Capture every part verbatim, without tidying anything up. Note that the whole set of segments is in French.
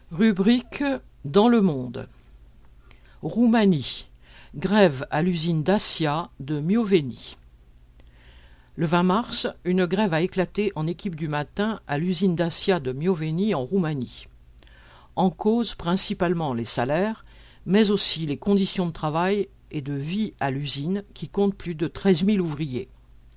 Rubrique dans le monde. Roumanie. Grève à l'usine Dacia de Mioveni. Le vingt mars, une grève a éclaté en équipe du matin à l'usine Dacia de Mioveni en Roumanie. En cause principalement les salaires, mais aussi les conditions de travail et de vie à l'usine qui compte plus de treize mille ouvriers.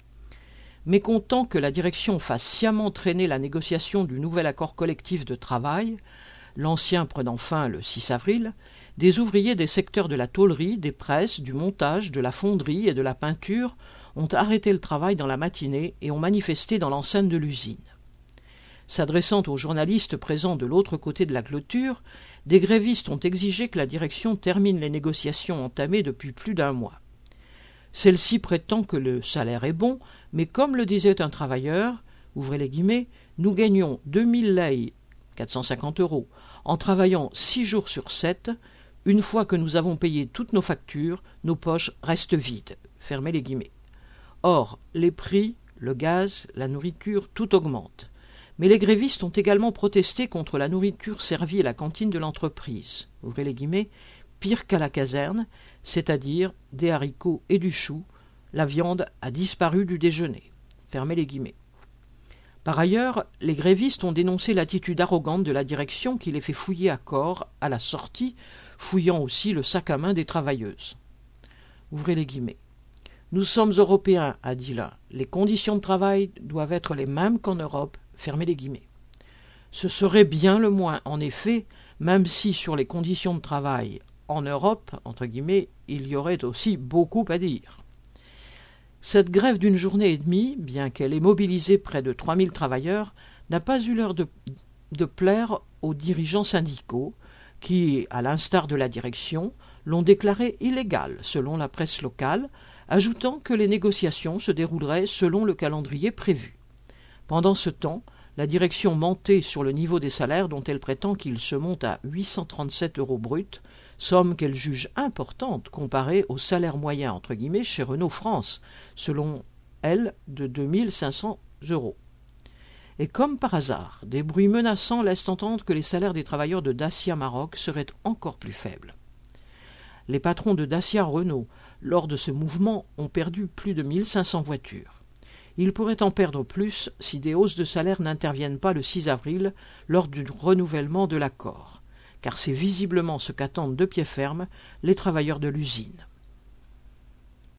Mécontent que la direction fasse sciemment traîner la négociation du nouvel accord collectif de travail, l'ancien prenant fin le six avril, des ouvriers des secteurs de la tôlerie, des presses, du montage, de la fonderie et de la peinture ont arrêté le travail dans la matinée et ont manifesté dans l'enceinte de l'usine. S'adressant aux journalistes présents de l'autre côté de la clôture, des grévistes ont exigé que la direction termine les négociations entamées depuis plus d'un mois. Celle-ci prétend que le salaire est bon, mais comme le disait un travailleur, ouvrez les guillemets, nous gagnons deux mille lei, quatre cent cinquante euros, en travaillant six jours sur sept. Une fois que nous avons payé toutes nos factures, nos poches restent vides. Fermez les guillemets. Or, les prix, le gaz, la nourriture, tout augmente. Mais les grévistes ont également protesté contre la nourriture servie à la cantine de l'entreprise. Ouvrez les guillemets, pire qu'à la caserne, c'est-à-dire des haricots et du chou. La viande a disparu du déjeuner. Fermez les guillemets. Par ailleurs, les grévistes ont dénoncé l'attitude arrogante de la direction qui les fait fouiller à corps à la sortie, fouillant aussi le sac à main des travailleuses. Ouvrez les guillemets. Nous sommes européens, a dit l'un. Les conditions de travail doivent être les mêmes qu'en Europe. Fermez les guillemets. Ce serait bien le moins, en effet, même si sur les conditions de travail en Europe, entre guillemets, il y aurait aussi beaucoup à dire. Cette grève d'une journée et demie, bien qu'elle ait mobilisé près de trois mille travailleurs, n'a pas eu l'air de, de plaire aux dirigeants syndicaux qui, à l'instar de la direction, l'ont déclarée illégale, selon la presse locale, ajoutant que les négociations se dérouleraient selon le calendrier prévu. Pendant ce temps, la direction mentait sur le niveau des salaires dont elle prétend qu'il se monte à huit cent trente-sept euros bruts, somme qu'elle juge importante comparée au salaire moyen entre guillemets chez Renault France, selon elle de deux mille cinq cents euros. Et comme par hasard, des bruits menaçants laissent entendre que les salaires des travailleurs de Dacia Maroc seraient encore plus faibles. Les patrons de Dacia Renault, lors de ce mouvement, ont perdu plus de mille cinq cents voitures. Ils pourraient en perdre plus si des hausses de salaire n'interviennent pas le six avril lors du renouvellement de l'accord, car c'est visiblement ce qu'attendent de pied ferme les travailleurs de l'usine.